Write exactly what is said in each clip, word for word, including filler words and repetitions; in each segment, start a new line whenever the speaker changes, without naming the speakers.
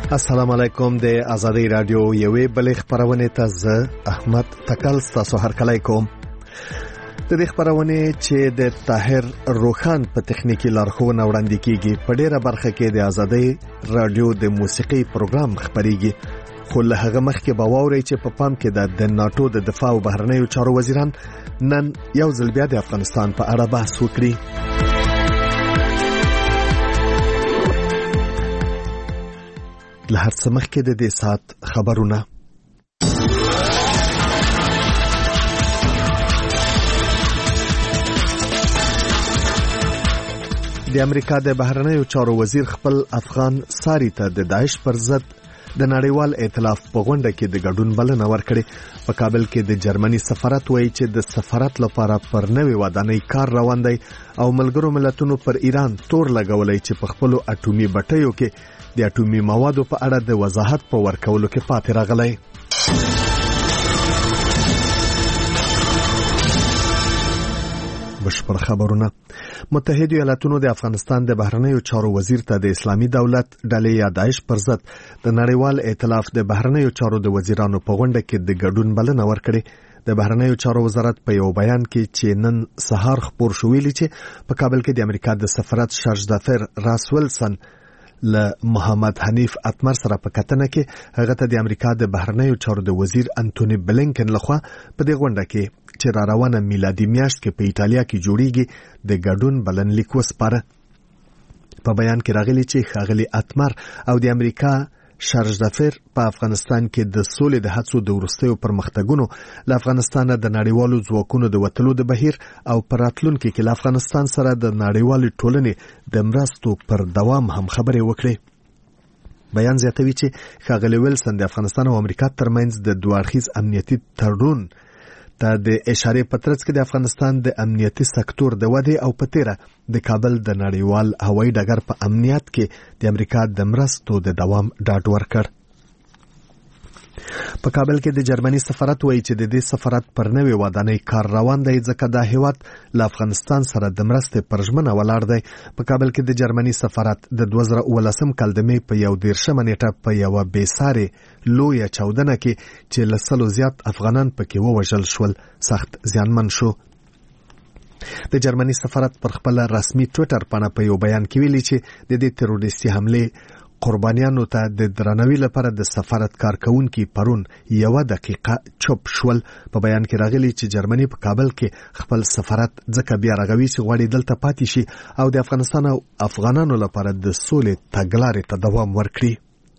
السلام علیکم. د آزادۍ رادیو یوې بلې خبرونه ته زه احمد تکل تاسو هرکلی کوم. د دې خبرونه چې د طاهر روخان په تخنیکی لارښوونه وړاندې کیږي په ډیره برخه کې د آزادۍ رادیو د موسیقي پروګرام خبريږي، خو له هغه مخکې به واورئ چې په پام کې د ناتو د دفاع او بهرنیو چارو وزیران نن یو ځل بیا د افغانستان په اړه بحث وکړي. له هر څه مخکې د دې سات خبرونه. د امریکا د بهرنیو چارو وزیر خپل افغان ساري ته د داعش پر ضد د نړیوال ائتلاف په غونډه کې د ګډون بلنه ورکړې. په کابل کې د جرمني سفارت وایي چې د سفارت لپاره پر نوې ودانۍ کار روان دی او ملګرو ملتونو پر ایران تور لګولای چې په خپل اټومي بټیو کې د اټومي موادو په اړه د وضاحت په ورکولو کې پاتې راغلی. بشپړ خبرونه. متحده ایالاتونو د افغانستان د بهرنیو چارو وزیر ته د اسلامي دولت ډلې یا داعش پر ضد د نړیوال ائتلاف د بهرنیو چارو د وزیرانو په غونډه کې د ګډون بلنه ورکړې. د بهرنیو چارو وزارت په یو بیان کې چې نن سهار خبر شو ویلي چې په کابل کې د امریکا د سفارت شارج دافر راس ویلسن له محمد حنیف اتمر سره په کتنه کې هغه ته د امریکا د بهرنیو چارو د وزیر انټونی بلینکن لخوا په دې غونډه کې چې را روانه میلادي میاشت کې په ایټالیا کې جوړیږي د ګډون بلنلیک وسپاره. په بیان کې راغلی چې ښاغلي اتمر او د امریکا شارج دافر په افغانستان کې د سولې د هڅو د وروستیو پرمختګونو له افغانستان د نړیوالو ځواکونو د وټلو د بهیر او پر راتلونکي کې له افغانستان سره د نړیوالې ټولنې د مرستو پر دوام هم خبرې وکړي. بیان زیاتوي چې ښاغلي ویلسن د افغانستان او امریکا ترمنځ د دوه اړخیز امنیتي تړون ته د اشارې په ترڅ کې د افغانستان د امنیتي سکتور د ودې او په تیره د کابل د نړیوال هوایي ډګر په امنیت کې د امریکا د مرستو د دوام ډاډ ورکړ. په کابل کې د جرمني سفارت وایي چې د دې سفارت پر نوې ودانۍ کار روان دی ځکه دا هیواد له افغانستان سره د مرستې پر ژمنه ولاړ دی. په کابل کې د جرمني سفارت د دوه زره اوولسم کال د مې په یو دېرشمه نیټه په یوه بېسارې لویه چاودنه کې چې له سلو زیات افغانان پکې ووژل شول سخت زیانمن شو. د جرمني سفارت پر خپل رسمي ټویټر پاڼه په یو بیان کې ویلي چې د دې تروریستي حملې قربانیانو ته د درناوي لپاره د سفارت کارکونکو پرون یو دقیقه چوپ شول. په بیان کې راغلی چې جرمني په کابل کې خپل سفارت ځکه بیا رغوي چې غواړي دلته پاتې شي او د افغانستان او افغانانو لپاره د سولې تګلارې ته دوام ورکړي.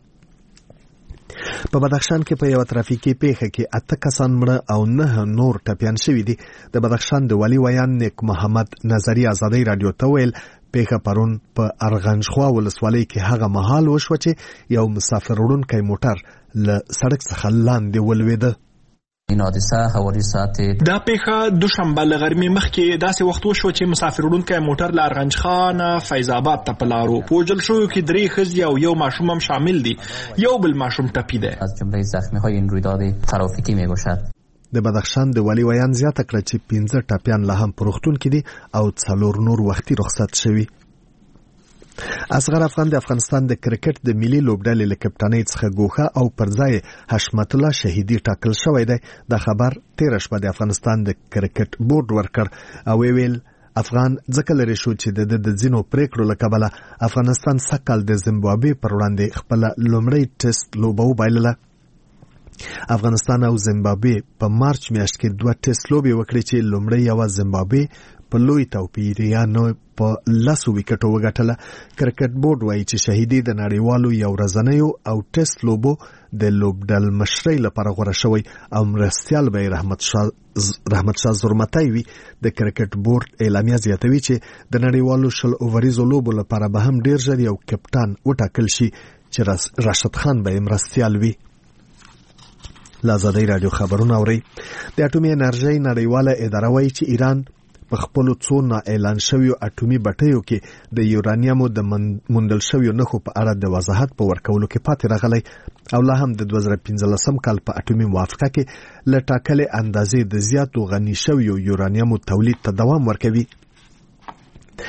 په بدخشان کې په یو ترافیکي پیښه کې اته کسان مړه او نه نور ټپیان شوي دي. د بدخشان د والي ویان نیک محمد نظری آزادۍ رادیو ته ویل پیښه پرون په ارغنجخوا ولسوالۍ کې هغه مهال وشوه چې یو مسافر وړونکی موټر له سړک څخه لاندې ولوېده.
این حادثه حوالی ساعت
دا پیښه دوشنبه له غرمې مخکې داسې وخت وشوه چې مسافر وړونکی موټر له ارغنجخا نه فیض آباد ته په لارو. په وژل شویو کې درې ښځې او یو ماشوم هم شامل دي. یو بل ماشوم ټپي دی.
از جمله زخمی‌های این رویداد ترافیکی می‌باشد.
د بدخشان د والي ویان زیاته کړه چې پنځه ټپیان لا هم په روغتون کې دي او څلور نور وختي رخصت شوي. اصغر افغان د افغانستان د کرکټ د ملي لوبډلې له کپټانۍ څخه ګوښه او پر ځای حشمت الله شهیدي ټاکل شوی دی. دا خبر تېره شپه د افغانستان د کرکټ بورډ ورکړ او ویل افغان ځکه لري شو چې د د ځینو پریکړو له کبله افغانستان سږ کال د زیمبابوې پر وړاندې خپله لومړی ټیسټ لوبه وبایلله. افغانستان او زیمبابوې په مارچ میاشت کې دوه ټیسټ لوبې وکړې چې لومړی یوه زیمبابوې په لوی توپیر یا نو په لسو وکټو وګټله. کرکټ بورډ وایي چې شهیدي د نړیوالو یو ورځنیو او ټیسټ لوبو د لوبډل مشرۍ لپاره غوره شوی او مرستیال به رحمت شاه رحمت شاه زرمتی وي. د کرکټ بورډ اعلامیه زیاتوي چې د نړیوالو شل اووریزو لوبو لپاره به هم ډیر ژر یو کپټان وټاکل شي چې راشد خان به مرستیال وي. له آزادۍ رادیو خبرونه اورئ. د اټومي انرژۍ نړیواله اداره وایي چې ایران په خپلو څو نا اعلان شویو اټومي بټیو کې د یورانیمو د موندل شویو نښو په اړه د وضاحت په ورکولو کې پاتې راغلی او لا هم د دوه زره پنځلسم کال په اټومي موافقه کې له ټاکلې اندازې د زیاتو غني شویو یورانیمو تولید ته دوام ورکوي.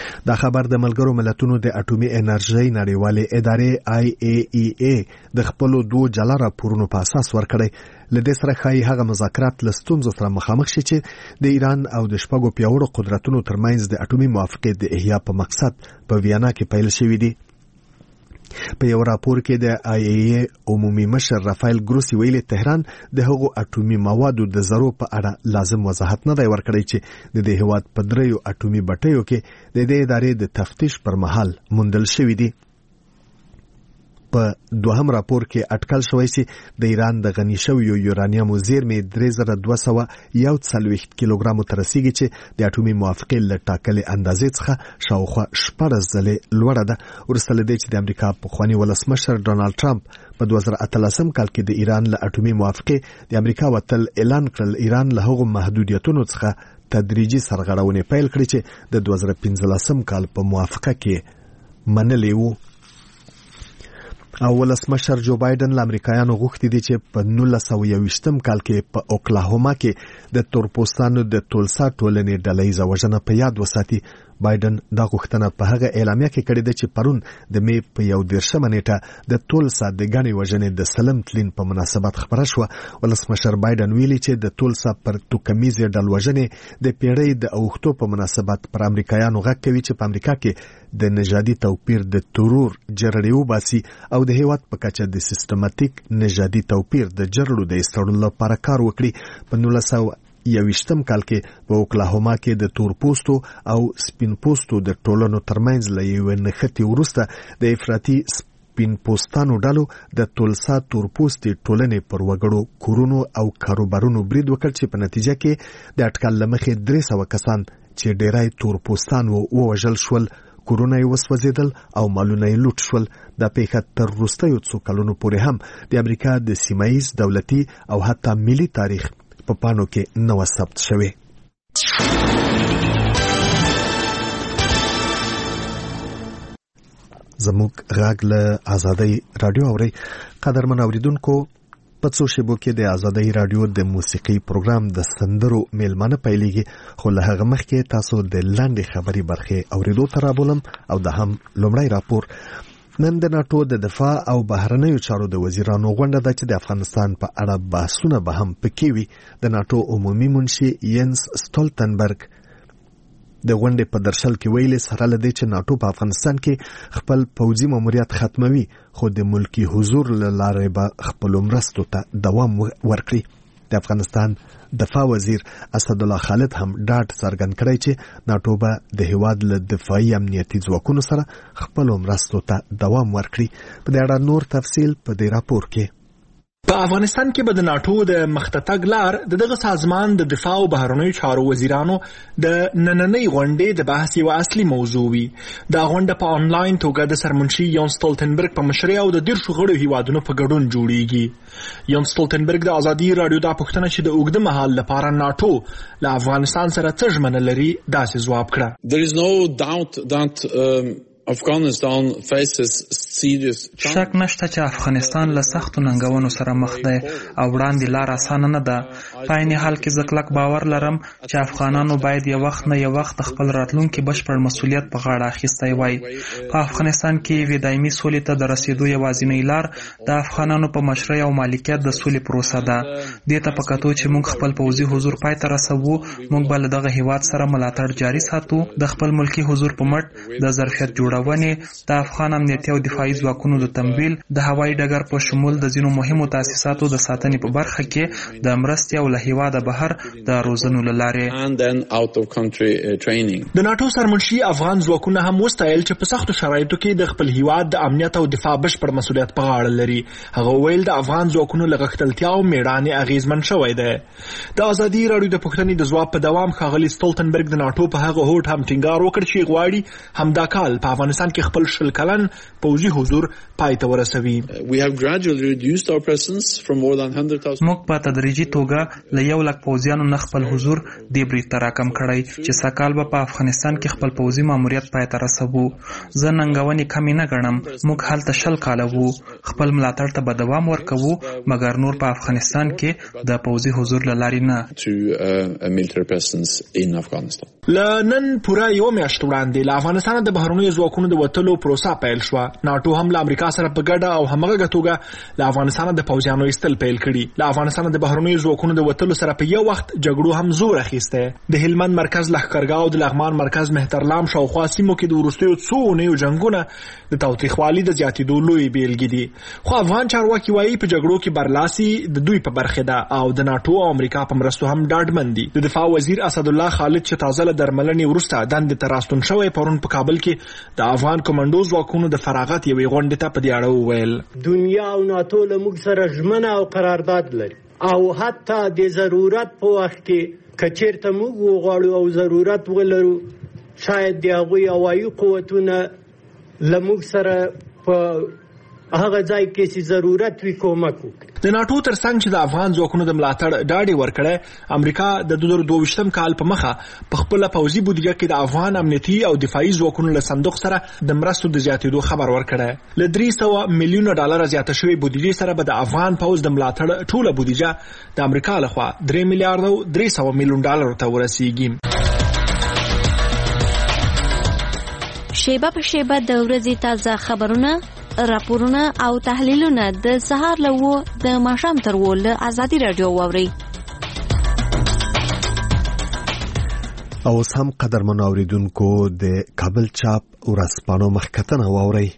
دا خبر د ملګرو ملتونو د اټومي انرژي نړیوالې ادارې آی ای ای ای د خپل دوه جلا راپورونو په اساس ورکړی. لدې سره خای هغه مذاکرات لستونزو سره مخامخ شي چې د ایران او د شپږو پیاوړو قدرتونو ترمنځ د اټومي موافقې د احیا په مقصد په ویانا کې پیل شوی دی. په یو راپور کې د آی ای ای عمومي مشر رافایل ګروسی ویلي تهران د هغو اټومي موادو د ذرو په اړه لازم وضاحت نه دی ورکړی چې د دې هیواد په دریو اټومي بټیو کې د دې ادارې د تفتیش پر مهال موندل شوی دی. په دوهم راپور کې اټکل شوی چې د ایران د غني شویو یورانیم زیرمې درې زره دوه سوه یو څلوېښت کیلوګرامو ته رسیږي چې د اټومي موافقې له ټاکلې اندازې څخه شاوخوا شپږ ځلې لوړه ده. وروسته له دې چې د امریکا پخواني ولسمشر ډونالډ ټرمپ په دوه زره اتلسم کال کې د ایران له اټومي موافقې د امریکا وتل اعلان کړل، ایران له هغو محدودیتونو څخه تدریجي سرغړونې پیل کړې چې د دوه زره پنځلسم کال په موافقه کې منلې وو. او ولسمشر جو بایدن له امریکایانو غوښتي دي چې په نولس سوه یوویشتم کال کې په اوکلاهوما کې د تورپوستانو د تولسا ټولنې ډلهیزه وژنه په یاد وساتي. بایدن دا غوښتنه په هغه اعلامیه کې کړې ده چې پرون د می په یو دېرشمه نیټه د تولسا د ګڼې وژنې د سلم تلین په مناسبت خبره شوه. ولسمشر بایدن ویلي چې د تولسا پر توکمیزې ډلوژنې د پیړۍ د اوښتو په مناسبت پر امریکایانو غږ کوي چې په امریکا کې د نژادي توپیر د ترور جرړې وباسي او د هیواد په کچه د سیستماتیک نژادي توپیر د جرړو د ایستلو لپاره کار وکړي. په نولس سوه یوویشتم کال کې په اوکلاهوما کې د تور پوستو او سپین پوستو د ټولنو ترمنځ له یوې نښتې وروسته د افراطي سپین پوستانو ډلو د تولسا تور پوستې ټولنې پر وګړو کورونو او کاروبارونو برید وکړ چې په نتیجه کې د اټکل له مخې درې سوه کسان چې ډیری تور پوستان ووژل شول، کورونه یې وسوځېدل او مالونه یې لوټ شول. دا پیښه تر وروستیو څو کلونو پورې هم د امریکا د سیمهییز دولتي او حتی ملي تاریخ په پاڼو کې نه و ثبت شوی. زموږ غږ له آزادۍ راډیو اورئ. قدرمن اوریدونکو، په څو شیبو کې د آزادۍ راډیو د موسیقي پروګرام د سندرو میلمانه پیلېږي، خو له هغه مخکې تاسو د لنډې خبري برخې اوریدو ته رابولم او د هم لومړی راپور. نن د ناټو د دفاع او بهرنیو چارو د وزیرانو غونډه ده چې د افغانستان په اړه بحثونه به هم پکې وي. د ناټو عمومي منشي ینس سټولتنبرګ د غونډې په درشل کې ویلي سره له دې چې ناټو په افغانستان کې خپل پوځي ماموریت ختموي، خو د ملکی حضور له لارې به خپلو مرستو ته دوام ورکړي. د افغانستان دفاع وزیر اسدالله خالد هم ډاډ څرګند کړی چې ناټو به د هیواد له دفاعي امنیتي ځواکونو سره خپلو مرستو ته دوام ورکړي. په دې اړه نور تفصیل په دې راپور کې.
په افغانستان کې به د ناټو د مختتګ لار د دغه سازمان د دفاع او بهرنیو چارو وزیرانو د نننۍ غونډې د بحث یوه اصلي موضوع وي. دا غونډه په آنلاین توګه د سرمنشي یون سټولتنبرګ په مشرۍ او د دېرشو غړو هیوادونو په ګډون جوړیږي. یون سټولتنبرګ د ازادي راډیو دا پوښتنه چې د اوږده مهال لپاره ناټو له افغانستان سره څه ژمنه لري داسې ځواب کړه.
There is no doubt that um... Afghanistan faces serious
شک نشته چې افغانستان له سختو ننګونو سره مخ دی او وړاندې لار اسانه نه ده. په عین حال کې زه کلک باور لرم چې افغانانو باید یو وخت نه یو وخت خپل راتلونکي بشپړ مسؤلیت په غاړه اخیستی وای. په افغانستان کې یوې دایمي سولې ته د رسیدو یوازینۍ لار د افغانانو په مشرۍ او مالکیت د سولې پروسه ده. دې ته په کتو چې موږ خپل پوځي حضور پای ته رسوو، موږ به له دغه هیواد سره ملاتړ جاري ساتو. د خپل ملکي حضور په مټ د ظرفیت جوړ د افغان امنیتي او دفاعي ځواکونو د تمویل، د هوایي ډګر په شمول د ځینو مهمو تاسیساتو د ساتنې په برخه کې د مرستې او له هیواده بهر د روزنو له لارې.
د ناټو سرمنشي افغان ځواکونه هم وستایل چې په سختو شرایطو کې د خپل هیواد د امنیت او دفاع بشپړ مسؤلیت په غاړه لري. هغه ویل د افغان ځواکونو له غښتلتیا او میړانې اغیزمن شوی دی. د ازادي راډیو د پوښتنې د ځواب په دوام ښاغلي سټولتنبرګ د ناټو په هغه هوډ هم ټینګار وکړ چې غواړي همدا کال په افغانستان کې خپل شل کلن پوځي حضور پای ته ورسوي.
We have gradually reduced our presence from more than one hundred thousand.
موږ په تدریجي توګه له یو لک پوځیانو نه خپل حضور دې برید ته راکم کړی چې سږ کال به په افغانستان کې خپل پوځي ماموریت پای ته رسوو. زه ننګونې کمې نه ګڼم. موږ هلته شل کاله وو. خپل ملاتړ ته به دوام ورکوو، مګر نور په افغانستان کې د پوځي حضور له لارې نه.
له نن پوره یو میاشت وړاندې له افغانستان د بهرنیو ځواکونو د وتلو پروسه پیل شوه. ناټو هم له امریکا سره په ګډه او همغږه توګه له افغانستان د پوځیانو ایستل پیل کړي. له افغانستان د بهرنیو ځواکونو د وتلو سره په یو وخت جګړو هم زور اخیسته. د هلمند مرکز لښکرګاه او د لغمان مرکز مهترلام شاوخوا سیمو کې د وروستیو څو اونیو جنګونه د تاوتریخوالي د زیاتېدو لوی بیلګې دي. خو افغان چارواکي وایي په جګړو کې برلاسي د دوی په برخه ده او د ناټو او امریکا په مرستو هم ډاډمن دي. د دفاع وزیر اسدالله خالد چې تازه له درملنې وروسته دندې ته راستون شوی پرون په کابل کې د افغان کمانډو ځواکونو د فراغت یوې غونډې ته په دې اړه وویل
دنیا او ناټو له موږ سره ژمنه او قرارداد لري او حتی د ضرورت په وخت کې که چېرته موږ وغواړو او ضرورت ولرو شاید د هغوی هوایي قوتونه له موږ سره په هغه ځای کې چې ضرورت وي کومک وکړي.
د ناټو ترڅنګ چې د افغان ځواکونو د ملاتړ ډاډ یې ورکړی، امریکا د دوه زره دوه ویشتم کال په مخه په خپله پوځي بودیجه کې د افغان امنیتي او دفاعي ځواکونو له صندوق سره د مرستو د زیاتېدو خبر ورکړی. له درې سوه میلیونه ډالره زیاته شوې بودیجې سره به د افغان پوځ د ملاتړ ټوله بودیجه د امریکا لخوا درې میلیارډ او درې سوه میلیون ډالرو ته ورسیږي.
شیبه په شیبه د ورځې تازه خبرونه، راپورونه او تحلیلونه د سهار له وو د ماښام تر وو له ازادي رادیو واورئ.
او اوس هم قدرمنو اوریدونکو د کابل چاپ ورځپاڼو مخکتنه واورئ.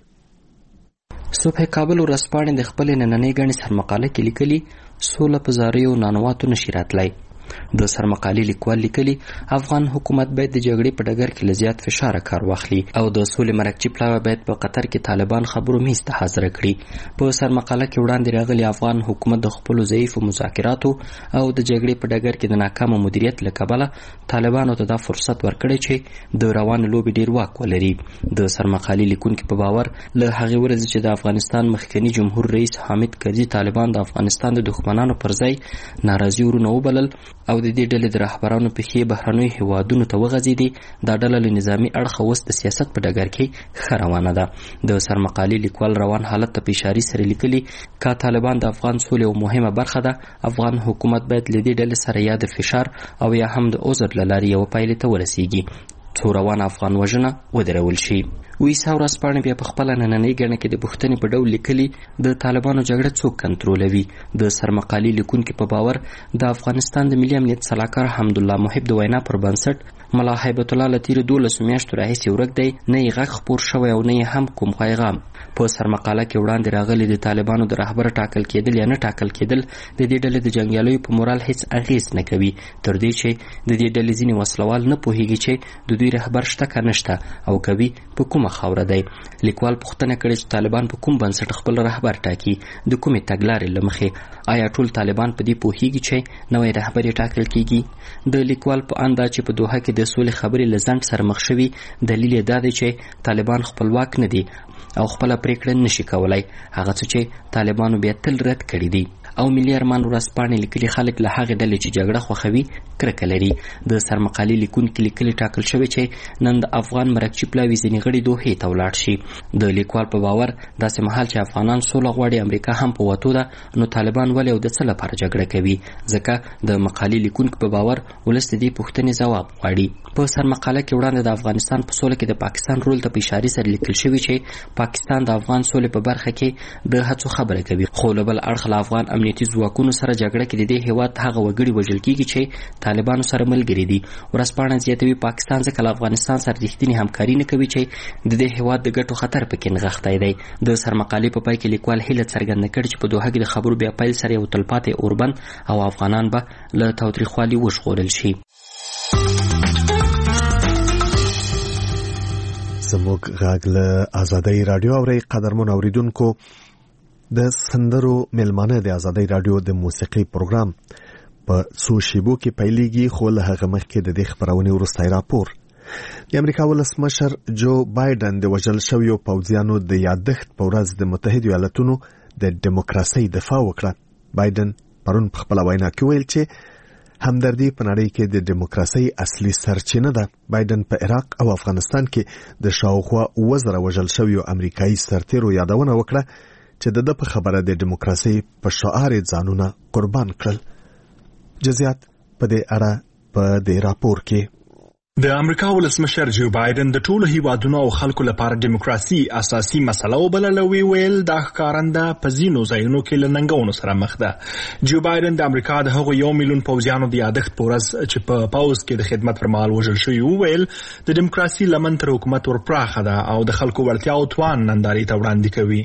صبح کابل ورځپاڼې د خپلې نننۍ ګڼې سرمقاله کې لیکلي سوله په زاریو نانواتو نشي راتلی. د سرمقالې لیکوال لیکلي افغان حکومت باید د جګړې په ډګر کې له زیات فشار کار واخلي او د سولې مرکچی پلاوی باید په قطر کې طالبان خبرو میز ته حاضر کړي. په سرمقاله کې وړاندې راغلي افغان حکومت د خپلو ضعیفو مذاکراتو او د جګړې په ډګر کې د ناکامه مدیریت له کبله طالبانو ته دا فرصت ورکړی چې د روانې لوبې ډیر واک ولري. د سرمقالې لیکونکي په باور له هغې ورځې چې د افغانستان مخکني جمهور رئیس حامد کرزي طالبان د افغانستان د دښمنانو پر ځای ناراضي ورونه وبلل او د دې ډلې د رهبرانو پښې بهرنیو هیوادونو ته وغځېدې، دا ډله له نظامي اړخه اوس د سیاست په ډګر کې ښه روانه ده. د سرمقالې لیکوال روان حالت ته په اشارې سره لیکلي که طالبان د افغان سولې یو مهمه برخه ده، افغان حکومت باید له دې ډلې سره یا د فشار او یا هم د عذر له لارې یوه پایلې ته ورسیږي څو روان افغان وژنه ودرول شي. ویسا ورځپاڼې بیا په خپله نننۍ ګڼه کې د پوښتنې په ډول لیکلي د طالبانو جګړه څوک کنټرولوي. د سرمقالې لیکونکي په باور د افغانستان د ملي امنیت سلاکار حمدالله محب د وینا پر بنسټ ملا هیبت الله له تېرو دولسو میاشتو راهیسې ورک دی، نه یې غږ خپور شوی او نه یې هم کوم پیغام. په سرمقاله کې وړاندې راغلي د طالبانو د رهبر ټاکل کېدل یا نه ټاکل کېدل د دې ډلې د جنګیالیو په مورال هیڅ اغیز نه کوي، تر دې چې د دې ډلې ځینې وسلوال نه پوهیږي چې د دوی رهبر شته که نشته او کوي په کومه خاوره دی. لیکوال پوښتنه کړې چې طالبان په کوم بنسټ خپل رهبر ټاکي، د کومې تګلارې له مخې؟ آیا ټول طالبان په دې پوهیږي چې نوی رهبر یې ټاکل کېږي؟ د لیکوال په اند دا چې په دوحه کې د سولې خبرې له ځنډ سره مخ شوي، دلیل یې دا دی چې طالبان خپلواک نه دي او خپله پریکړه نشي کولای، هغه څه چې طالبانو بیا تل رد کړي دي. او ملي ارمان ورځپاڼې لیکلي خلک له هغې ډلې چې جګړه خوښوي کرکه لري. د سرمقالې لیکونکي لیکلي ټاکل شوی چې نن د افغان مرکچي پلاوي ځینې غړي دوحې ته ولاړ شي. د لیکوال په باور داسې مهال چې افغانان سوله غواړي، امریکا هم په وتو ده، نو طالبان ولې او د څه لپاره جګړه کوي؟ ځکه د مقالې لیکونکي په باور ولس د دې پوښتنې ځواب غواړي. په سرمقاله کې وړاندې د افغانستان په سوله کې د پاکستان رول ته په اشارې سره لیکل شوي چې پاکستان د افغان سولې په برخه کې د هڅو خبره کوي، خو له بل اړخه له افغان امنیتي ځواکونو سره جګړه کې د دې هیواد هغه وګړي وژل کېږي چې طالبانو سره ملګري دي. ورځپاڼه زیاتوي پاکستان ځکه له افغانستان سره رښتینې همکاري نه کوي چې د دې هیواد د ګټو خطر پکې نغښتی دی. د سرمقالې په پای کې لیکوال هیله څرګنده کړې چې په دوحه کې د خبرو بیا پیل سره یو تلپاتې اوربند او افغانان به له تاوتریخوالي وژغورل شي.
زموږ غږ له ازادۍ رادیو اورئ. قدرمنو اوریدونکو، د سندرو میلمانه د ازادۍ رادیو د موسیقي پروګرام په څو شیبو کې پیلېږي، خو له هغه مخکې د دې خپرونې وروستی راپور. د امریکا ولسمشر جو بایدن د وژل شویو پوځیانو د یادښت په ورځ د متحده ایالاتونو د دیموکراسۍ دفاع وکړه. بایدن پرون په خپله وینا کې ویل چې همدردي په نړۍ کې د دیموکراسۍ اصلي سرچینه ده. بایدن په عراق او افغانستان کې د شاوخوا اوه زره وژل شویو امریکایي سرتیرو یادونه وکړه چې د ده په خبره د دیموکراسۍ په شعار یې ځانونه قربان کړل. جزئیات په دې اړه په دې راپور کې.
د امریکا ولسمشر جو بایدن د ټولو هیوادونو او خلکو لپاره دیموکراسي اساسي مسله وبلله. وی ویل دا ښکارنده په ځینو ځایونو کې له ننګونو سره مخ ده. جو بایدن د امریکا د هغو یو میلیون پوځیانو د یادښت په ورځ چې په پوځ کې د خدمت پر مهال وژل شوي وویل د دیموکراسي لمن تر حکومت ورپراخه ده او د خلکو وړتیا او توان نندارې ته وړاندې کوي.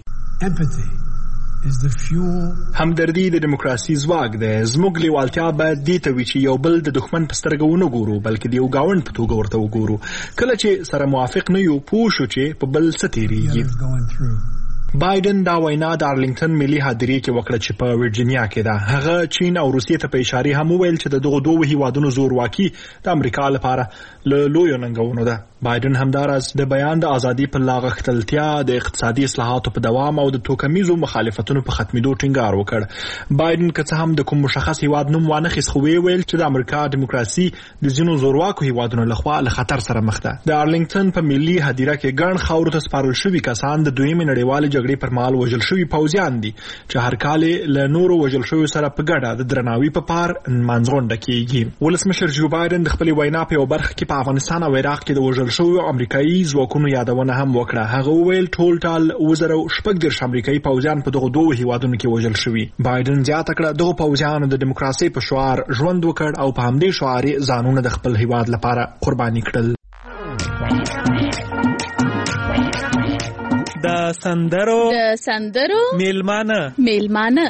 همدردي د دیموکراسي ځواک دی. زموږ لیوالتیا باید دې ته وي چې یو بل د دښمن په سترګه ونه ګورو بلکې د یو ګاونډ په توګه ورته وګورو. کله چې سره موافق نه یو پوه شو چې په بل څه تېرېږي. بایدن دا وینا د ارلینګټن ملي هدیرې کې وکړه چې په ورجینیا کې ده. هغه چین او روسیې ته په اشارې هم وویل چې د دغو دوه هیوادونو زورواکي د امریکا لپاره له لویو ننګونو ده. بایدن همداراز د بیان د ازادي په لا غښتلتیا، د اقتصادي اصلاحاتو په دوام او د توکمیزو مخالفتونو په ختمېدو ټینګار وکړ. بایدن که څه هم د کوم مشخص هیواد نوم وانخیست خو ویل چې د امریکا دیموکراسي د ځینو زورواکو هیوادونو لخوا له خطر سره مخ ده. د ارلینګټن په ملي هدیره کې ګڼ خاورو ته سپارل شوي کسان د دویمې نړیوالې جګړې پر مهال وژل شوي پوځیان دي چې هر کال له نورو وژل شویو سره په ګډه د درناوي په پار نمانځغونډه کیږي. ولسمشر جو بایدن د خپلې وینا په یو برخه کې په افغانستان او عراق کې د وژل شویو امریکایي ځواکونو یادونه هم وکړه. هغه وویل ټول ټال اوه زره شپږ دېرش امریکایي پوځیان په دغو دوو هیوادونو کې وژل شوي. بایدن زیاته کړه دغو پوځیانو د دیموکراسۍ په شعار ژوند وکړ او په همدې شعار یې ځانونه د خپل هیواد لپاره قرباني کړل.
د سندرو
د سندرو
میلمانه
میلمانه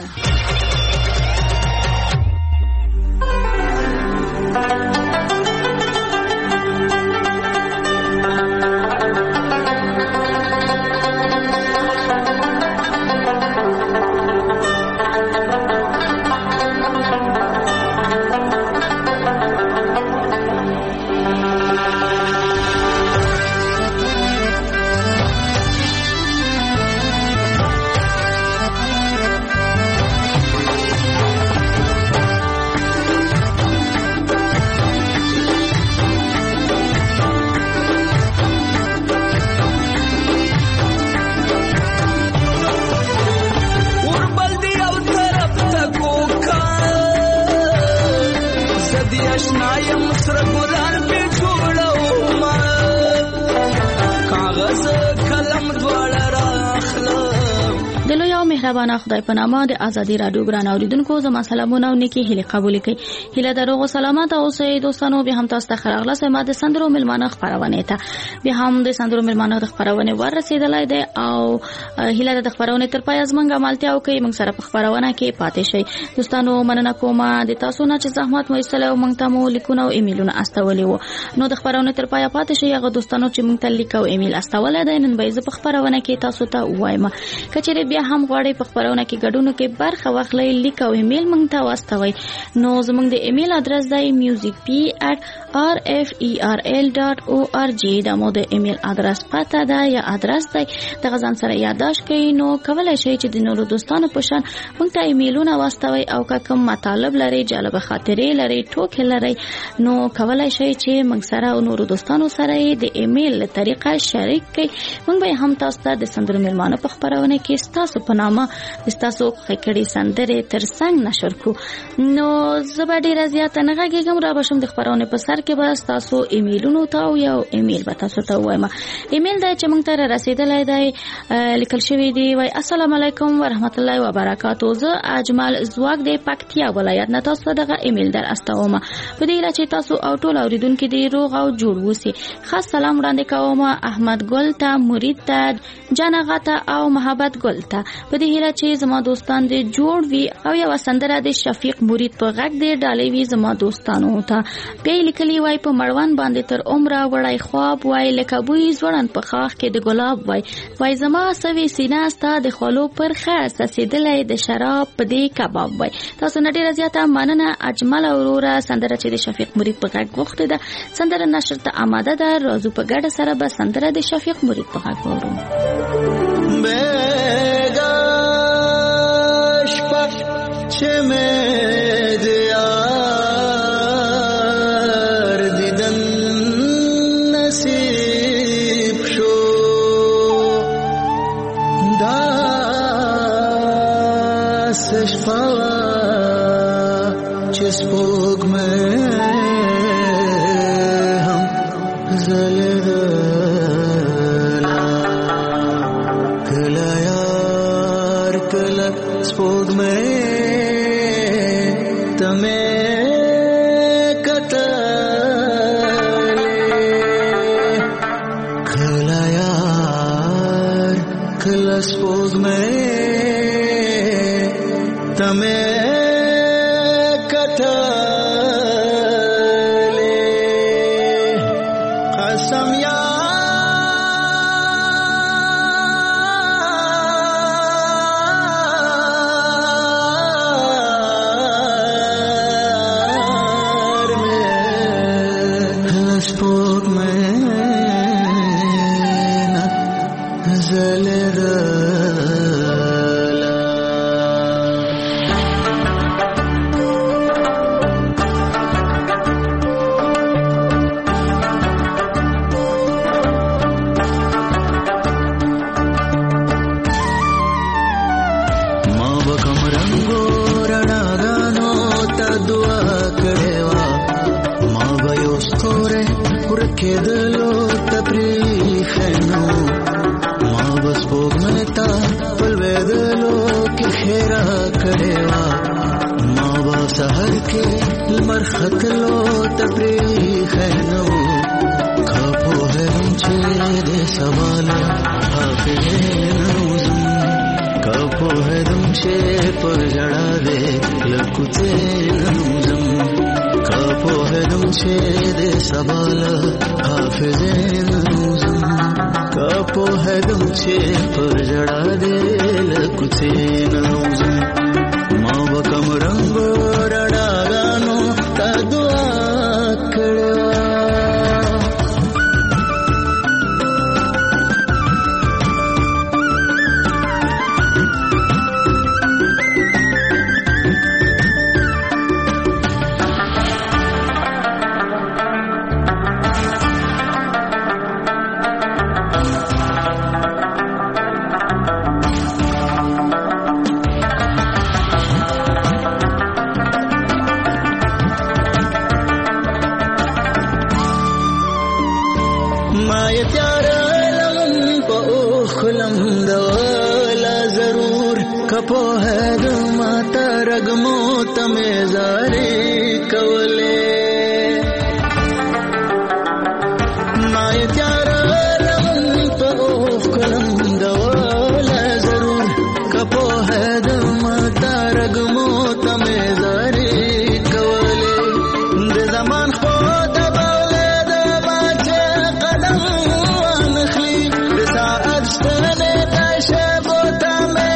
مهربانه خدای په نامه د ازادي رادیو ګران اوریدونکو زما سلامونه او نیکی هیله قبول کړئ. هیله دروغ او سلامات اوسئ دوستانو. به هم تاسو ته خراغله سم د سندرو ملمانه خبرونه ته به هم د سندرو ملمانه د خبرونه ورسېدلای دی او هیله د خبرونه تر پای ازمنګ عملتیا او کوي موږ سره په خبرونه کې پاتې شئ. دوستانو مننه کوم د تاسو نه چې زحمت مو ایستل او موږ ته مو لیکونه او ایمیلونه استولې وو. نو د خبرونه تر پای پاتې شئ. هغه دوستانو چې موږ ته لیک او ایمیل استولې دي نن به زه په خبرونه کې تاسو ته وایم. کچېره بیا هم غواړئ په خبرونه کې ګډون کې برخه واخلئ لیک او ایمیل موږ ته واستوئ. نو زموږ د ایمیل ادرس دی music p at r f e r l dot org. دا مو د ایمیل ادرس پته ده یا ادرس دی. د غزان سره یادداشت کړئ. نو کولای شئ چې د نورو دوستانو په شان موږ ته ایمیلونه واستوئ او که کوم مطالب لري، جالب خاطرې لري، ټوکې لري، نو کولای شئ چې موږ سره او نورو دوستانو سره د ایمیل له طریقه شریک کړئ. موږ به هم تاسو ته د سندرو ملمانه په خبرونه کې تاسو په نامه تاسو خکړې سندره ترڅنګ نشر کو. نو زبر ډیر زیات نه غږیږم را بشم د خبرونه په سر کې بس تاسو ایمیلونو ته او یو ایمیل به تاسو ته وایم. ایمیل دا چې موږ ته رسیدلای دی لیکل شوی دی وای السلام علیکم ورحمت الله وبرکاتو. زه اجمل زواګ د پکتیا ولایت نه تاسو دغه ایمیل در استوم. په دې لاره چې تاسو او ټول اوریدونکو دی روغ او جوړ وسی. خاص سلام وړاندې کوم احمد ګل ته، مرید ته، جنغه ته او محبت ګل ته. په دې هیله چې زما دوستان دې جوړ وي او یو سندره د شفیق مرید په غږ دې ډالې وي زما دوستانو ته. بیا لیکلي وای په مړوند باندې تر عمره وړای خواب وای لکه بوی زوړن په خاخ کې د ګلاب وای وای زما سوي سینا ستا د خولو پر خاص سیدلې د شراب په دې کباب وای. تاسو نه ډیره زیاته مننه اجمل اورورا سندره چې د شفیق مرید په غږ غوښته ده. سندره نشر ته آماده ده. راځو په ګډه سره به سندره د شفیق مرید په غږ وورو.
بیگاش پا چه میں دیار دیدن نصیب شو داستش پاوا چه سپوگ میں ہم زلد स्पोग में तमें कतले खला यार खला स्पोग में तमें कतले कसम यार خطلو تبریخ نو کھپو ہے رنچے دے سوال حافظ نوزم کھپو ہے رنچے پر جڑا دے لکتے نوزم کھپو ہے رنچے دے سوال حافظ نوزم کھپو ہے رنچے پر جڑا دے لکتے نوزم ماں بکم رنگ رڑا گانو تا دعا کڑوا کپو ہے ماتا رگمو تمہیں زاری کولے مائے پیارا لغن پا اوخ کلم دولا ضرور کپو ہے ماتا رگمو تمہیں زاری کولے دے زمان خود بولے دے باچے قدم وانخلی دے ساعت شتنے تیشے بوتا میں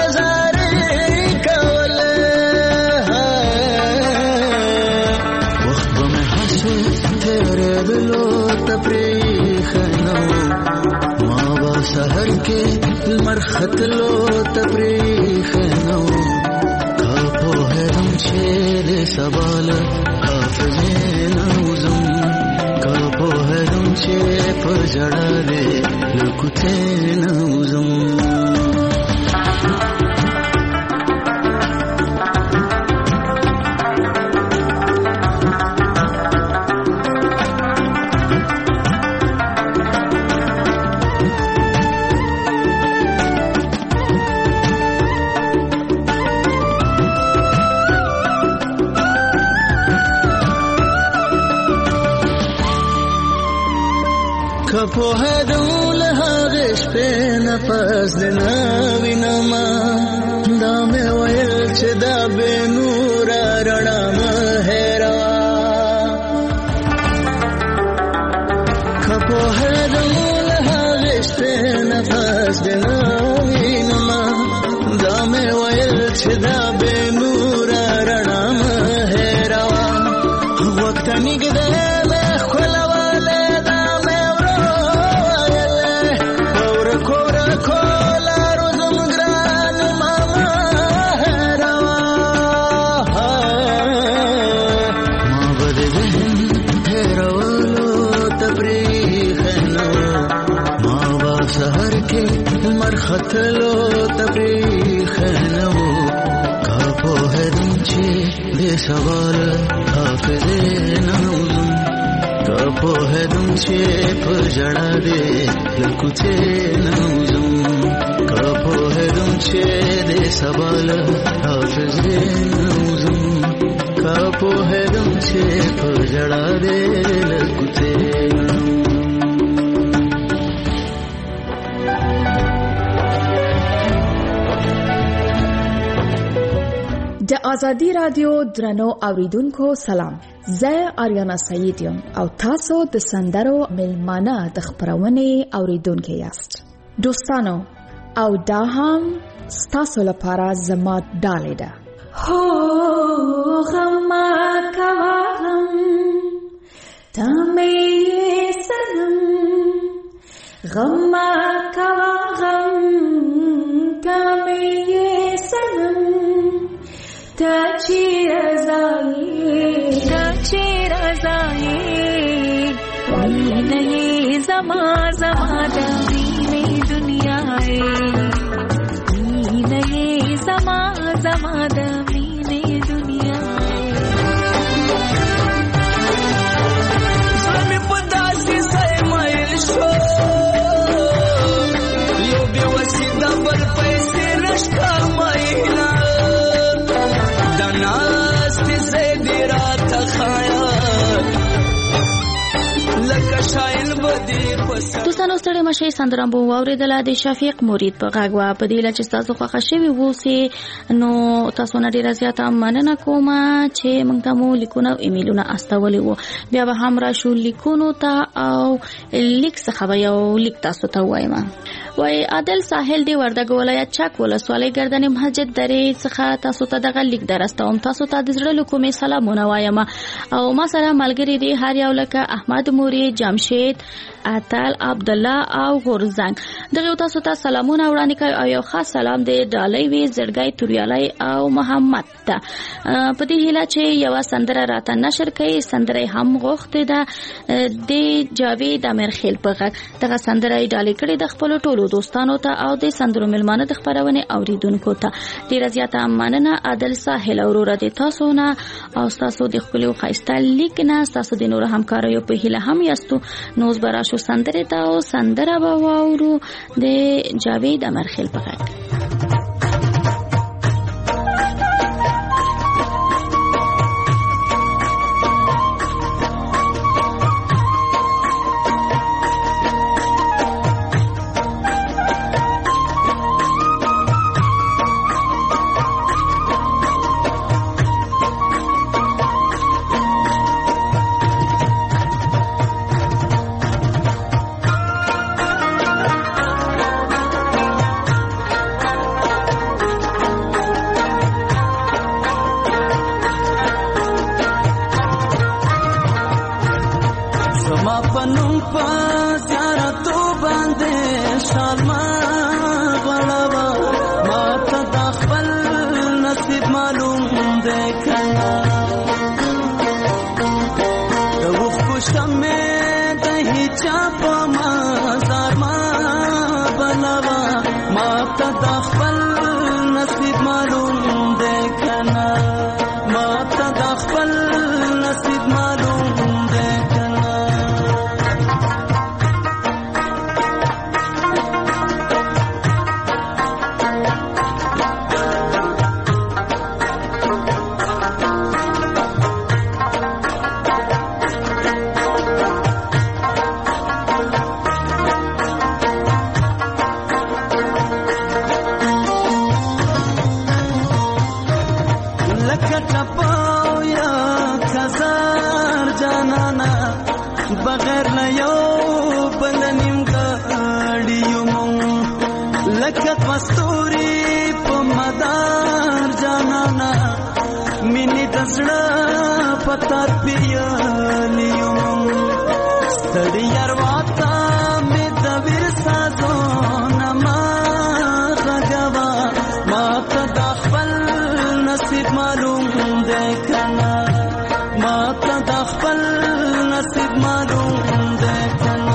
سحر کے المرخت لو تبریخ نو کھاپو ہے رمچے دے سوال حافظ نوزم کھاپو ہے رمچے پر جڑا دے لکتے نوزم کپوهدم له هغې شپې نه پس د نوینما دا مې ویل چې دا بې نوره رڼا مه هېروه کپوهدم له هغې شپې نه پس د نوینما دا مې ویل چې دا بې نوره رڼا مه هېروه وخت ته نږدې خطلو تبریخ نو کا پوهدم چې دې سوال حافظې نوزم کا پوهدم چې په ژړا دې لکوڅې نوزم کا پوهدم چې دې سوال حافظې نوزم کا پوهدم چې په ژړا دې لکوڅې
د ازادي رادیو درنو اوریدونکو سلام، زه آریانا سعید یم او تاسو د سندرو ملمانه د خبرونې اوریدونکو یاست. دوستانو او دا هم ستاسو لپاره زما ډالۍ ده. هو غم کوا غم تمه سنم غم کوا غم تمه سنم تا چیر ازایی تا چیر ازایی وینه زما زما دمینه دنیای وینه زما زما دمینه دنیای
زمی پداسی سای مایل شو یو بیوسی دبل پیسی رشکا ماینا ناستی زیدی رات خایا لکه شایل بدی پس
دوستانو ستړي مشه سندرم بو اوریدله د شفیق مرید په غاغ وا په دې لچ تاسو خوښ شوي ووسی نو تاسو نه ډیر زیاته مننه کوم چې موږ ته مو لیکونه او ایمیلونه استولې وو بیا به هم را شو لیکونو ته او لیک څخه یو لیک تاسو ته وایم. وای عادل ساحل دی وردګ ولایت چک ولسوالۍ ګردنې مسجد درې څخه تاسو ته دغه لیک درستوم. تاسو ته د زړه له کومې سلامونه وایم او ما سره ملګری دی هر یو لکه احمد موري، جمشید، اتل، عبد الله او غورزنګ. دغه تاسو ته سلامونه وړاندې کوي او یو خاص سلام دی ډالۍ وی زړګي توریالای او محمد ته په دې هیله چې یو سندره راته نشر کوي. سندره هم غوښته ده د جاوید امرخیل په غږ. دغه سندره ډالۍ کړي د خپل ټولو دوستانو ته او د سندرو ملمانه د خبرونه اوریدونکو ته. ډیر زیاته مننه عادل ساحل اورور د تاسو نه او تاسو د خپل خاصه لیک نه تاسو د نور همکارو په هیله هم یاستو. نوز برا شو سندره تا او سندره با واورو د جاوید امرخیل په غږ.
نه بغیر نه یو بل نیمګړي یو مونږ لکه مستوري په مدار جانانا مینې د زړه په تار پیالي یو ستړي ارواته مې د ویر سازونه ما غږوا ما ته د خپل نصیب معلوم دی کنه ما ته د خپل نصیب معلوم دی کنه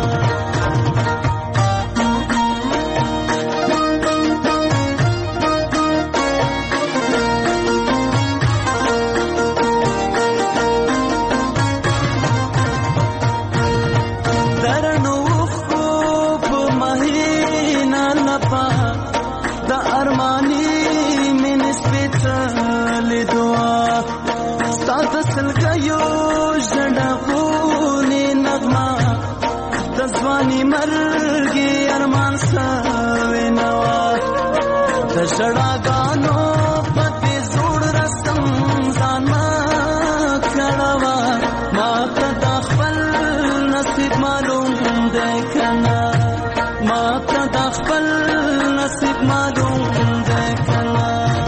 مرګي ارمان سوي نوا د شړاګانو پته زوړ رسم ځان ما کړوا ما ته د خپل نصیب معلوم دی کنه ما ته د خپل نصیب معلوم دی کنه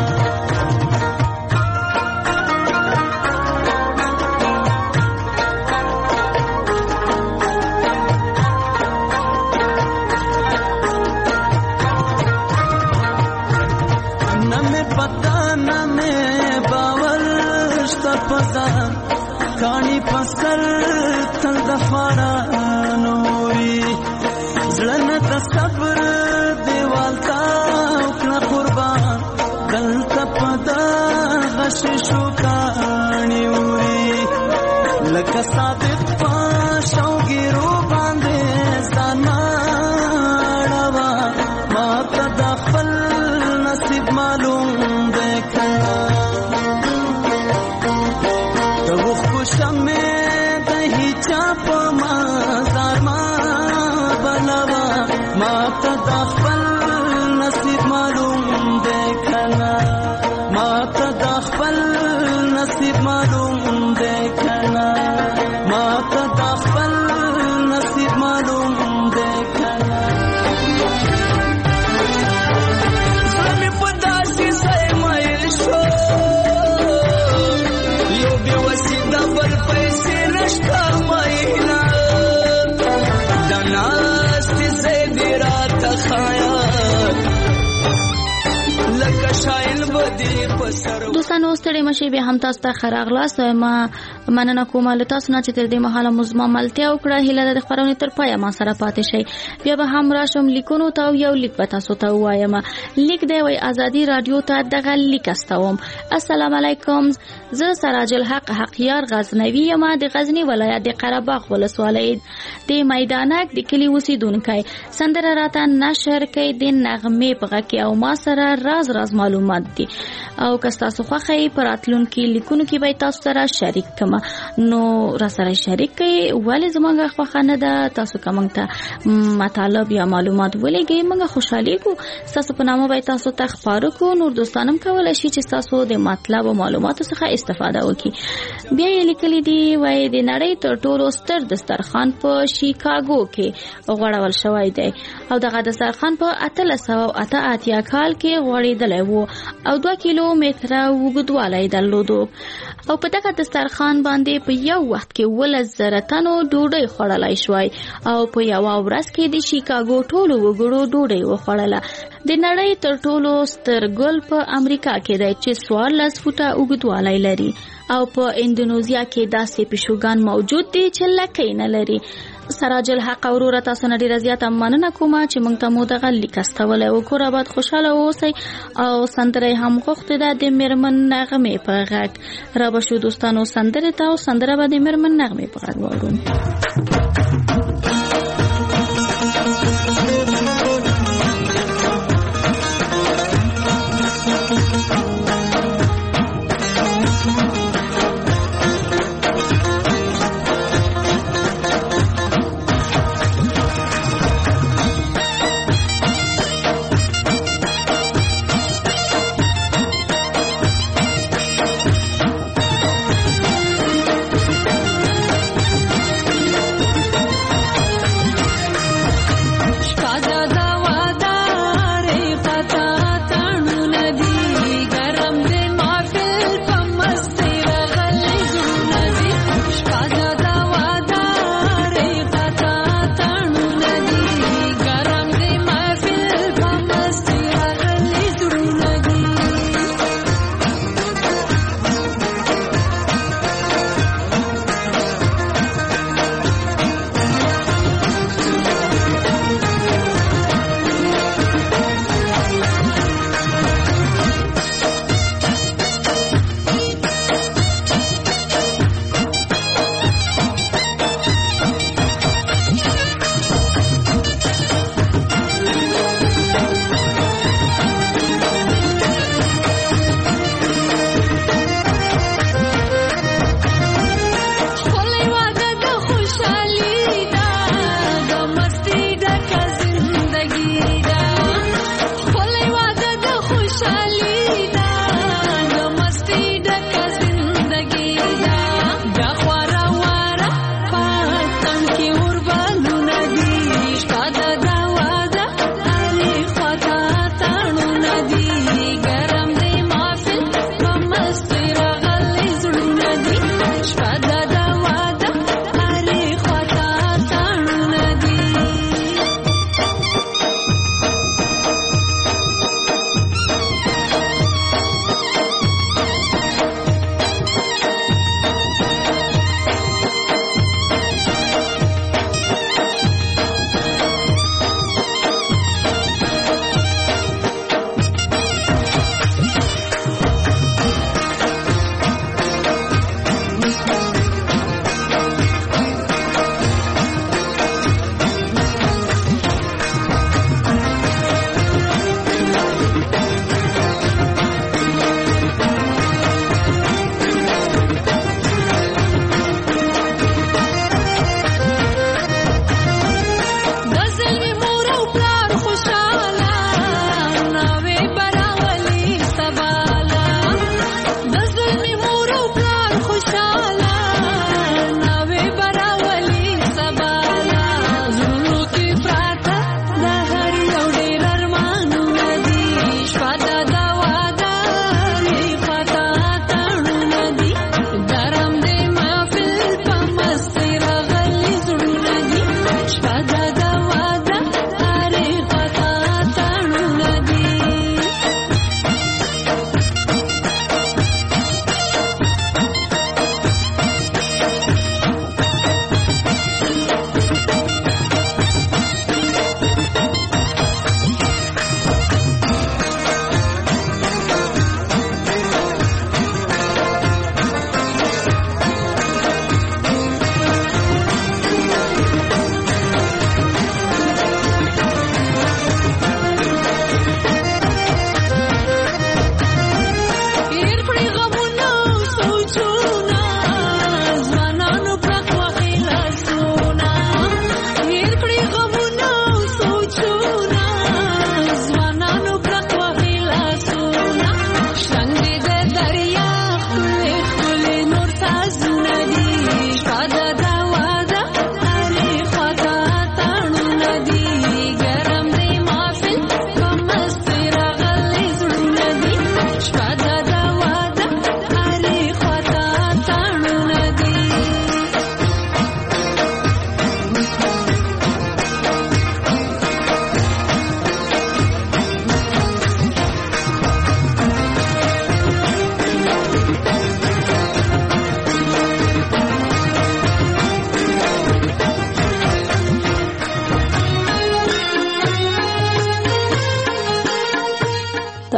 کانی پسر تل دفارا نوری زلن تصبر دیوال تا اکنا قربان دلتا پدا غششو کانی اوری لکا صادق پاشاو گیرو بانده زدان ماڑوا ما تا دخل نصیب معلوم دیکھنا شمه د هیچا په مزار ما بلوا ما ته د خپل نصیب معلوم دی کنه ما ته د خپل نصیب معلوم دی کنه ما ته د خپل نصیب معلوم دی کنه زمي په داسې ځای مایل شو یو به وسیله بل پیسې نشته ماینا د ناستې زیدې راته خیال لکه شاین بدې په سر
دوستانو ستړي مشي به هم تاسو ته خراغلاست ما مننه کوم له تاسو نه چې تر دې مهاله مزما ملتیا وکړه هله د خبرونې تر پای ما سره پاتې شي بیا به هم راشم لیکونو ته یو لیک به تاسو ته وایم لیک دی وای ازادي رادیو ته دغه لیک استوم السلام علیکم زه سراج الحق حقیار غزنوی یم د غزنی ولایت د قره باغ ولسوالۍ د میدانک د کلی اوسیدونکو سندره راته نشر کوي د نغمه په کې او ما سره راز راز معلومات دي او که تاسو خوښي پراتلونکو لیکونو کې به تاسو سره شریک کما نو را سره شریک کړئ ولې زمونږه خوښنه ده تاسو کومه ته مطالب یا معلومات ولېږئ موږ خوشحالي کو تاسو په نامه به تاسو ته خبرو کو نور دوستانم کولای شي چې تاسو د مطلب او معلوماتو څخه استفاده وکړي بیا یې لیکلي دی وای د نړۍ تر ټولو ستر دسترخوان په شیکاګو کې غوړول شوی دی او دغه دسترخوان په اتلس سوه اته اتیا کال کې غوړېدلی وو او دوه کیلومتره اوږدوالی درلودو او په دغه دسترخوان باندې په یو وخت کې ولس زره تنو ډوډۍ خوړلای شوی او په یو ورځ کې د شیکاګو ټولو وګړو ډوډۍ وخوړله د نړۍ تر ټولو ستر ګل په امریکا کې دی چې څوارلس فوټه اوږدوالی لري او په اندونیزیا کې داسې پیشوګان موجود دي چې لکۍ نه لري سراج الحق اورور تاسو نه ډیره زیاته مننه کوم چې موږ ته مو دغه لیک استولې او کور آباد خوشاله اوسئ او سندره هم غوښته ده د میرمن نغمه په غږ را بشو دوستانو سندره ته او سندره به د میرمن نغمه په غږ وورو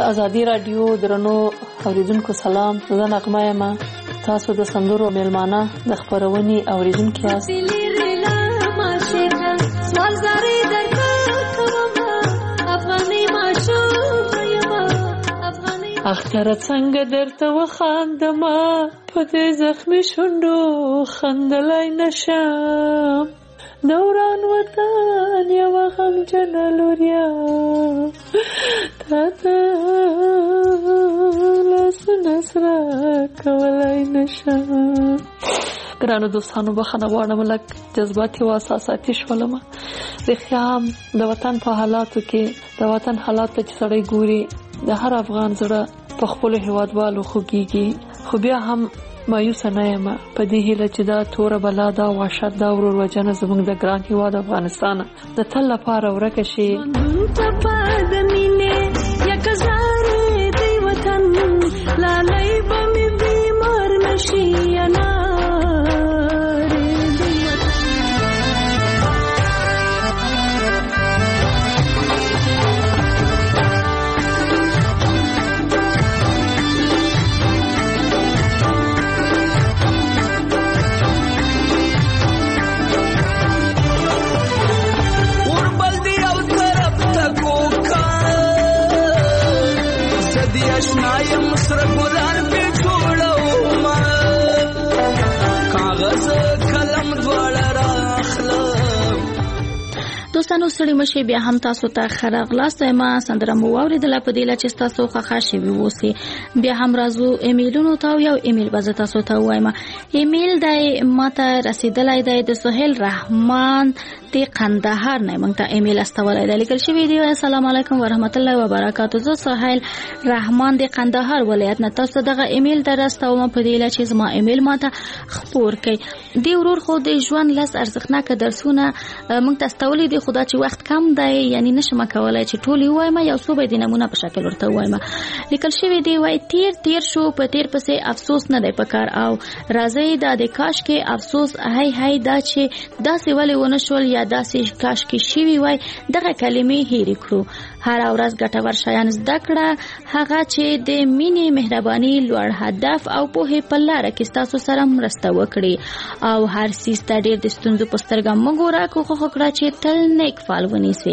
ازادي رادیو درنو اوریدونکو سلام. زه نغمه یم. تاسو د سندرو میلمانه د خبرونې اوریدونکو یاست. اختر څنګه درته وخاندمه په دې زخمي شونډو خندلای نشم. دوران وطن یوه غمجنه لوریا تا ته لاسونه سره کولی نشم. ګرانو دوستانو بخښنه غواړم، لږ جذباتي او احساساتي شولم. رښتیا هم د وطن په حالاتو کې د وطن حالات ته چې سړی ګوري د هر افغان زړه په خپلو هیوادوالو خوږېږي. خو بیا هم مایوسه نه یم په دې هیله چې دا توره بلا دا وحشت دا ورور وجنه زموږ د ګران هیواد افغانستان د تل لپاره ورکه شي.
دوستانو ستړي مشي، بیا هم تاسو ته ښه راغلاست. ما سندره مو واورېدله په دې له چې ستاسو خوښه شوي اوسي. بیا هم راځو ایمیلونو ته. یو ایمیل به زه تاسو ته ووایم. ایمیل دی ماته رسېدلی دی د سهیل رحمان د قندهار نه موږ ته ایمیل استولی دی. لیکل شوي دی السلام علیکم ورحمت الله وبرکاتو. زه سهیل رحمان د قندهار ولایت نه تاسو دغه ایمیل ته راستوم په دې له چې زما ایمیل ماته خپور کړئ. دی ورور خو د ژوند لس ارزښتناکه درسونه موږ ته استولی دی، خو دا چې وخت کم دی یعنی نشم کولای چې ټول یې ووایم. یو څو به د نمونه په شکل ورته ووایم. لیکل شوي دی وایي تیر تیر شو په تیر پسې افسوس نه دی پکار، او راځي دا د کاش کې افسوس هی هی دا چې داسې ولې ونه شول یا داسې کاش کې شوي وای. دغه کلمې هېرې کړو. هر ورځ ګټور شیان زده کړه، هغه چې د مینې، مهرباني، لوړ هدف او پوهې په لاره کې ستاسو سره مرسته وکړي. او هر څیز ته ډېر د ستونزو په سترګه مه ګوره، کوښښ وکړه چې تل نیک فال ونیسئ.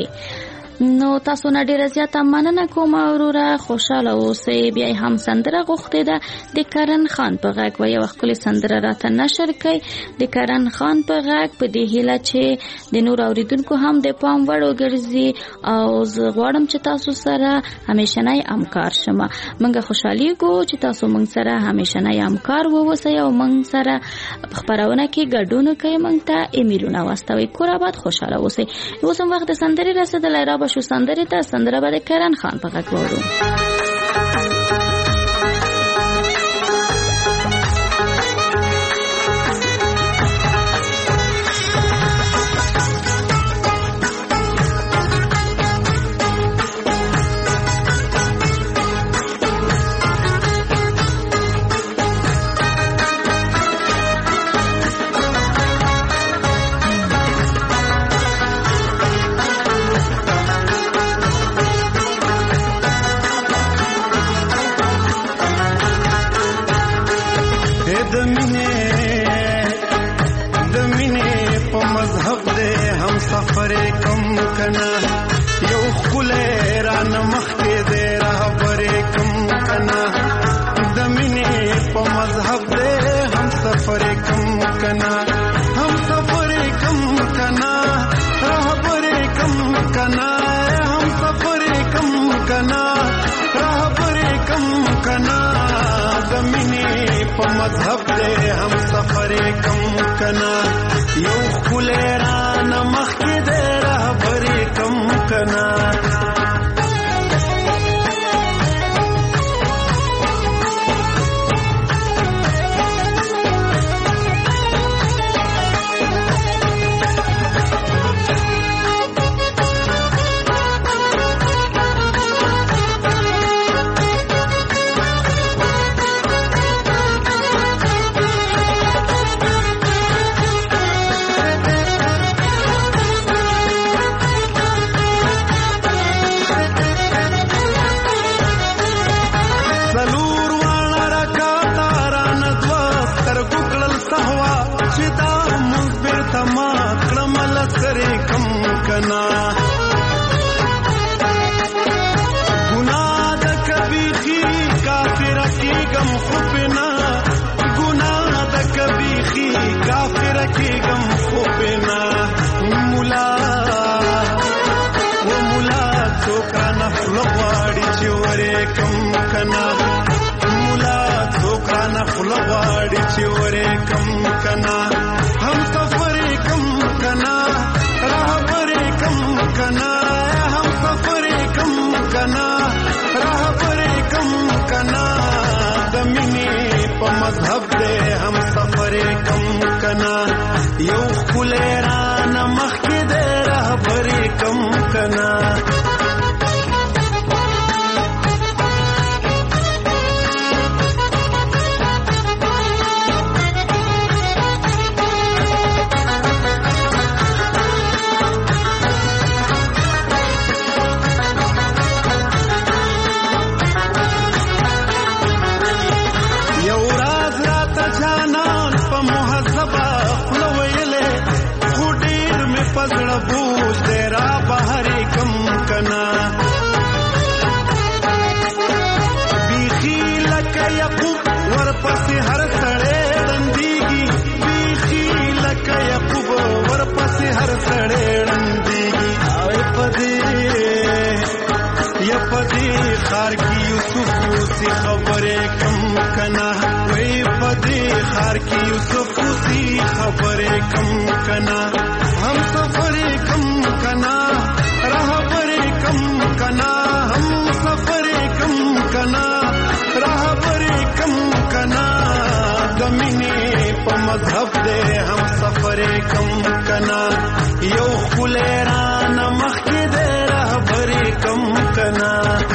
نو تاسو نه ډیره زیاته مننه کوم وروره، خوشاله اوسئ. بیا هم سندره غوښتې ده د کرن خان په غږ و یو ښکلې سندره راته نشر کړئ د کرن خان په غږ په دې هیله چې د نور اوریدونکو هم د پام وړ وګرځي. او زه غواړم چې تاسو سره همیشنی همکار شم. موږ خوشحالیږو چې تاسو موږ سره همیشنی همکار واوسئ او موږ سره خبرونه کې ګډون کوئ. موږ ته ایمیلونه واستوئ. کور آباد، خوشاله اوسئ. اوس هم وخت د سندرې رسېدلی را شو. سندره ته سندره به د کرن خان په غږ واورو.
سره کم کنا ګناه د کبیخي کافر کی غم خوبنا ګناه د کبیخي کافر کی غم خوبنا مولا و مولا څوکا نفل غواړي چې ورې کم کنا مولا څوکا نفل غواړي چې ورې کم کنا هم سفر کم کنا رهبر کم کنا هم سفر کم کنا رهبر کم کنا د مینې په مذهب دې هم سفر کم کنا یو خلران مخکې دې رهبر کم کنا پزړه بوج دې را بهر کم کنا بیخي لکه یعقوب ورپسې هر سړی ړندېږي بیخي لکه یعقوب ورپسې هر سړی ړندېږي اوی پدې یا پدې خار کې یوسف اوسې خبرې کم کنا وی پدې خار کې یوسف اوسې خبرې کم کنا हम सफर कम कना रहबर कम कना हम सफर कम कना रहबर कम कना गमिने प मذहब दे हम सफर कम कना यो खुलेरान मखके दे रहबर कम कना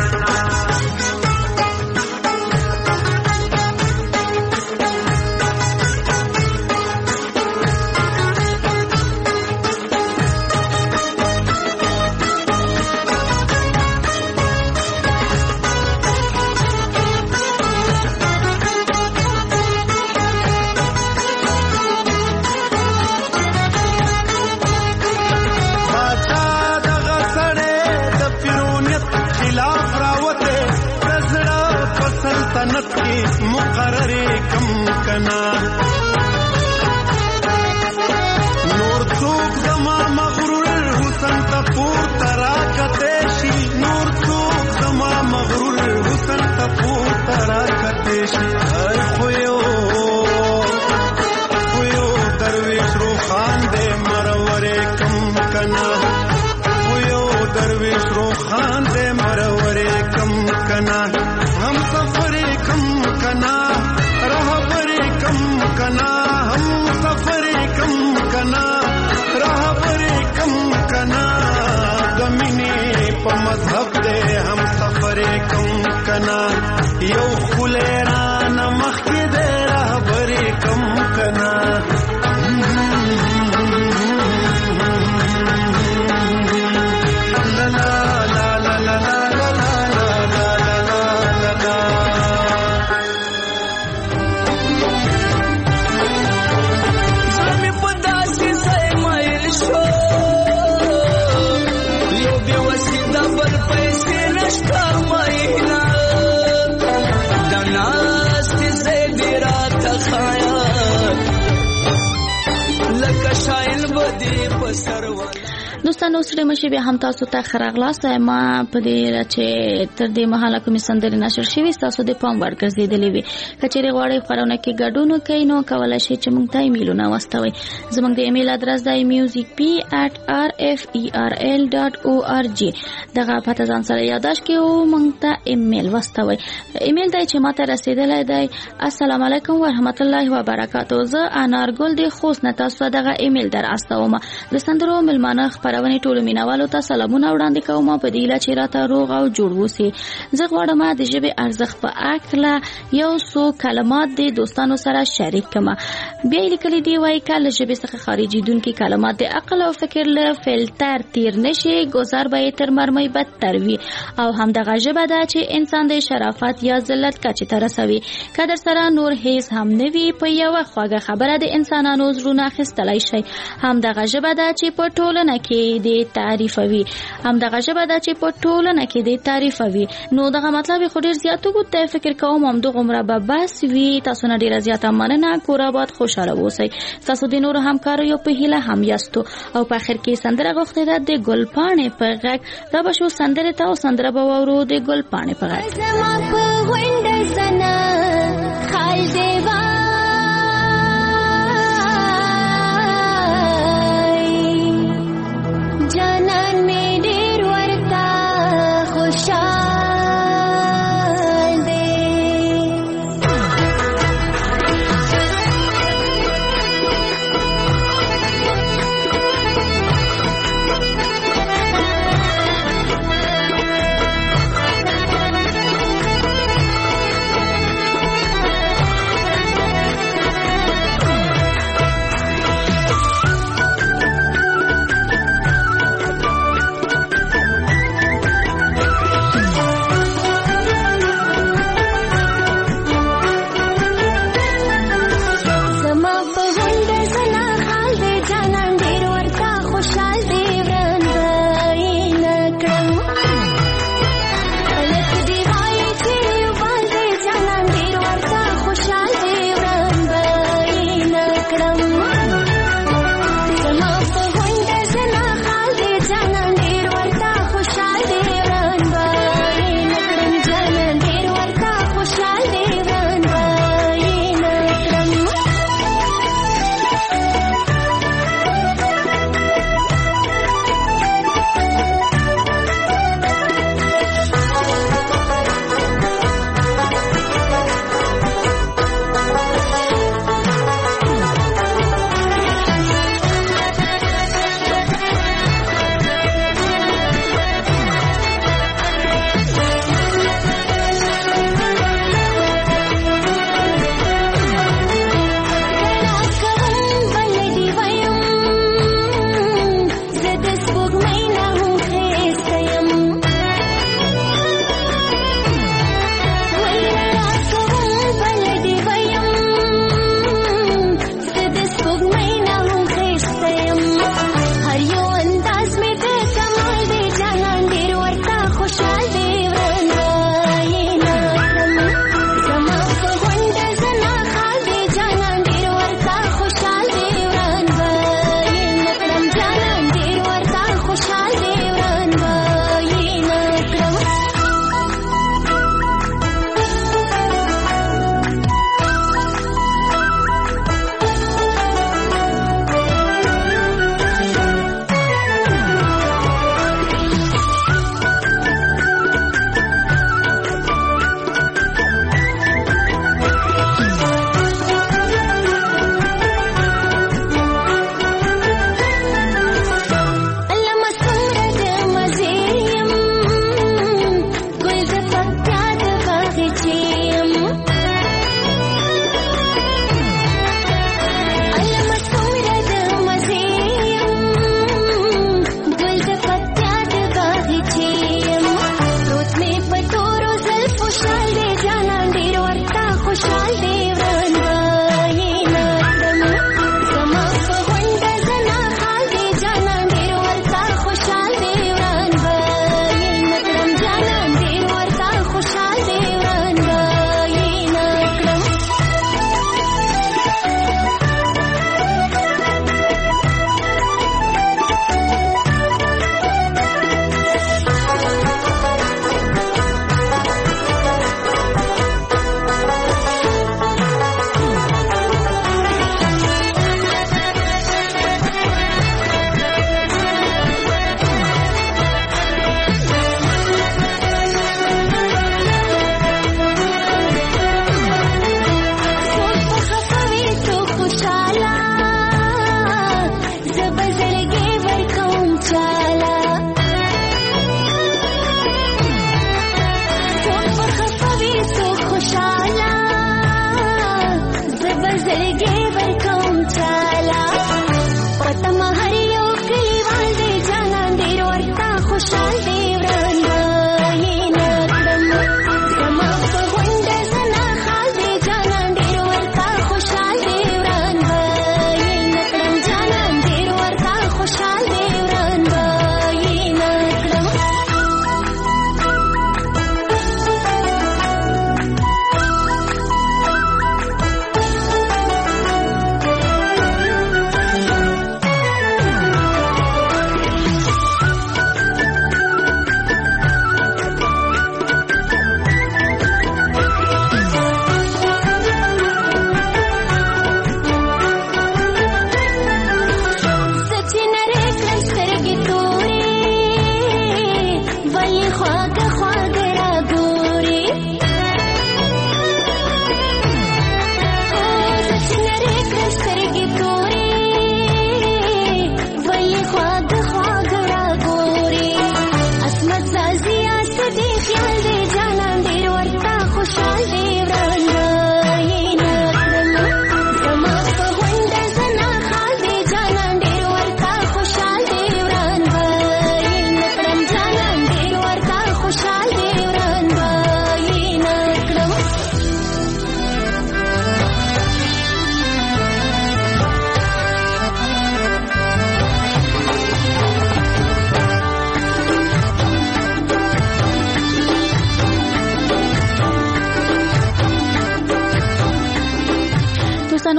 मुकर्रर कम कना नूर चूक जमा मगरूर हुसन तपूर तरा कतेशी नूर चूक जमा मगरूर हुसन तपूर तरा कतेशी खुयो खुयो दरवेश रूखान दे मरवरे कम कना खुयो दरवेश रूखान दे मरवरे कम कना हम सफर कम कना रहबर कम कना हम सफर कम कना रहबर कम कना गमिने प मذहब दे हम सफर कम कना यो खुलेरान मखके दे रहबर कम कना ला ला ला ला ला
دوستانو سره مشه بیا هم تاسو ته خراغلاست ما په دې چې تر دې مهاله کوم سندري نشر شوي تاسو د پام ورګرځیدلې وي کچېره غواړئ خبرونه کې ګډون وکړئ نو کولای شئ چې موږ ته ایمیلونه واستوي زموږ د ایمیل ادرس دی music p at r f e r l dot org دغه پته ځان سره یاداش کې او موږ ته ایمیل واستوي ایمیل دی چې ماته رسیدلای دی السلام علیکم ورحمت الله وبرکاتو زه انارګل د خوست نه تاسو دغه ایمیل در استوم د سندرو ملمانه خبرونه ټولو مینوالو ته سلامونه وړاندې کوم په دې لاره چې راته روغ او جوړ وسی. زه غواړم د ژبې ارزښت په اړه یو څو کلمات د دوستانو سره شریک کړم. بیا لیکلي دی وایي کله ژبې څخه خارجیدونکي کلمات د عقل او فکر له فلټر تیر نشي گذر به تر مرمۍ بدتر وي او همدغه ژبه ده چې انسان د شرافت یا ذلت کچې ته رسوي. که در سره نور هیڅ هم نه وي په یوه خوږه خبره د انسانانو زړونه اخیستلی شي. همدغه ژبه ده چې په ټولنه کې د تعریفوي همدغه ژبه ده چې په ټولنه کې د تعریفوي. نو دغه مطلب خو ډیر زیات وګت فکر کوم هم دغه عمره به بس وي. تاسو نه ډیره زیاته مننه. کور آباد خوشاله اوسئ. تاسو د نورو همکارو یو په هیله هم یاستو. او په اخر کې سندره غوښتې ده د ګلپاڼې په غږ. دا به شو سندره ته او سندره به واورو د ګلپاڼې په غږ.
جانان می ډیر ورته خوشاله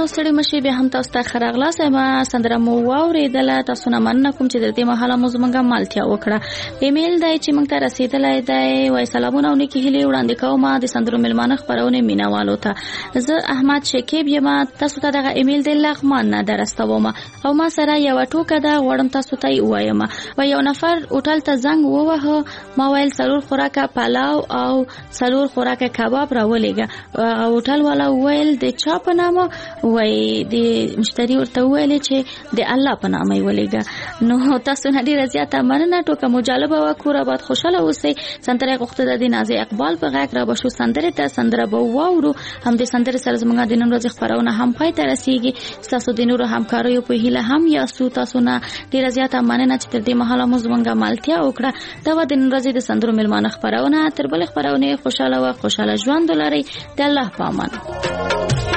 اوریدونکو ستړي مشي بیا هم تاسو ته خراغلا سما سندره مو واوریدل تاسو نه مننه کوم چې د دې مهاله مو زمونږه مالتیا وکړه ایمیل دی چې موږ ته رسیدلای دی وای سلامونه او نیکی هلي وړاندې کوم د سندرو ملمانه خبرونه مینوالو ته زه احمد شکیب یم تاسو ته دغه ایمیل دی لغمان نه درستوم او ما سره یو ټوکه دا وړم تاسو ته وایم و یو نفر هوټل ته زنګ ووهه ما ویل سلور خوراکه پلاو او سلور خوراکه کباب راولېګه هوټل والا ویل د چا په نامه وای د مشتری ورته ویل چې د الله په نامه ولېګه نو تاسو نه ډیره زیاته مننه ټوکه مو جالبه و کوره بعد خوشاله اوسئ سندره غوښته د نازي اقبال په غږ را بشو سندره ته سندره به واورو هم د سندره سره زموږ د نن ورځې خبرونه هم پای ته رسیږي تاسو د نورو همکاریو په هیله هم یاسو تاسو نه ډیره زیاته مننه چې تر دې مهاله مو زموږه مالتیا وکړه دا و د نن ورځې د سندرو ملمانه خبرونه تر بل خبرونه خوشاله و خوشاله ژوند ولرئ د الله په امان